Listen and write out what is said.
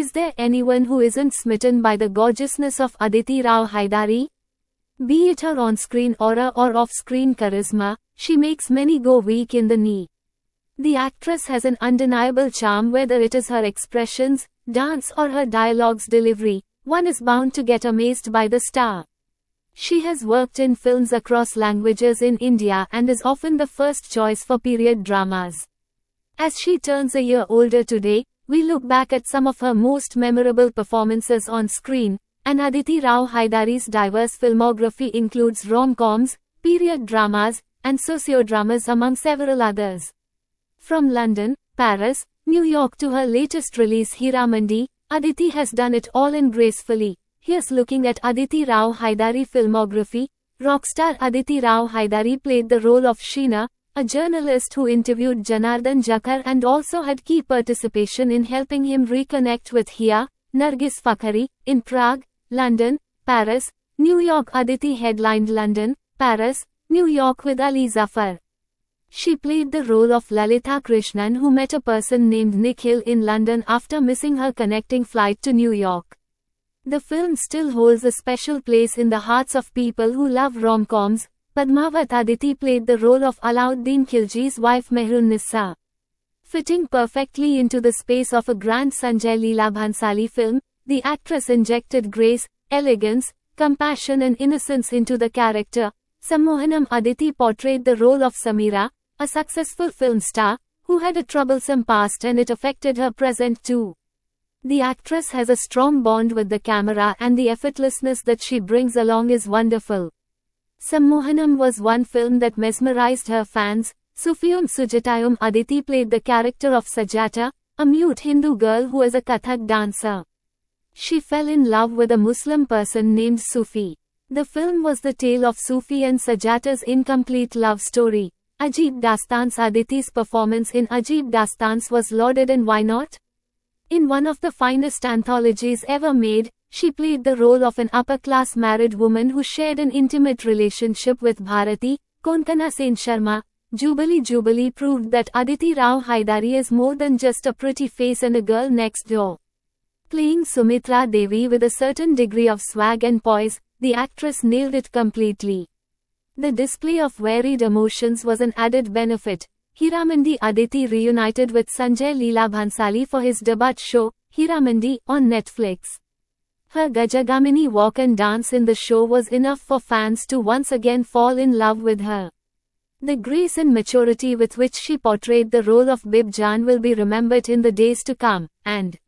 Is there anyone who isn't smitten by the gorgeousness of Aditi Rao Hydari? Be it her on-screen aura or off-screen charisma, she makes many go weak in the knee. The actress has an undeniable charm, whether it is her expressions, dance or her dialogue's delivery. One is bound to get amazed by the star. She has worked in films across languages in India and is often the first choice for period dramas. As she turns a year older today, we look back at some of her most memorable performances on screen, and Aditi Rao Hydari's diverse filmography includes rom-coms, period dramas, and sociodramas among several others. From London, Paris, New York to her latest release Heeramandi, Aditi has done it all and gracefully. Here's looking at Aditi Rao Hydari filmography. Rockstar Aditi Rao Hydari played the role of Sheena, a journalist who interviewed Janardhan Jakhar and also had key participation in helping him reconnect with Hia, Nargis Fakhari, in Prague, London, Paris, New York. Aditi headlined London, Paris, New York with Ali Zafar. She played the role of Lalitha Krishnan, who met a person named Nikhil in London after missing her connecting flight to New York. The film still holds a special place in the hearts of people who love rom-coms. Padmavat Aditi played the role of Alauddin Khilji's wife Mehrun-Nissa. Fitting perfectly into the space of a grand Sanjay Leela Bhansali film, the actress injected grace, elegance, compassion and innocence into the character. Sammohanam Aditi portrayed the role of Samira, a successful film star, who had a troublesome past and it affected her present too. The actress has a strong bond with the camera and the effortlessness that she brings along is wonderful. Sammohanam was one film that mesmerized her fans. Sufiyum Sujatayum Aditi played the character of Sajata, a mute Hindu girl who is a Kathak dancer. She fell in love with a Muslim person named Sufi. The film was the tale of Sufi and Sajata's incomplete love story. Ajeeb Dastans Aditi's performance in Ajeeb Dastans was lauded, and why not? In one of the finest anthologies ever made, she played the role of an upper-class married woman who shared an intimate relationship with Bharati, Konkana Sen Sharma. Jubilee proved that Aditi Rao Hydari is more than just a pretty face and a girl next door. Playing Sumitra Devi with a certain degree of swag and poise, the actress nailed it completely. The display of varied emotions was an added benefit. Heeramandi Aditi reunited with Sanjay Leela Bhansali for his debut show, Heeramandi, on Netflix. Her Gajagamini walk and dance in the show was enough for fans to once again fall in love with her. The grace and maturity with which she portrayed the role of Bib Jaan will be remembered in the days to come, and